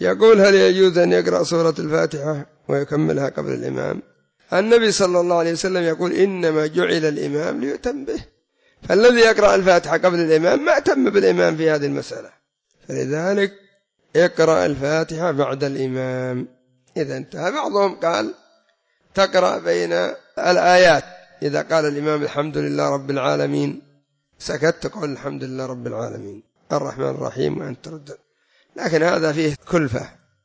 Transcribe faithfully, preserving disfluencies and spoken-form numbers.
يقول هل يجوز أن يقرأ سورة الفاتحة ويكملها قبل الإمام؟ النبي صلى الله عليه وسلم يقول إنما جعل الإمام ليؤتم به، فالذي يقرأ الفاتحة قبل الإمام ما أتم بالإمام في هذه المسألة، فلذلك يقرأ الفاتحة بعد الإمام إذا انتهى. بعضهم قال تقرأ بين الآيات، إذا قال الإمام الحمد لله رب العالمين سكت تقول الحمد لله رب العالمين الرحمن الرحيم وأنت تردد، لكن هذا فيه كلفة.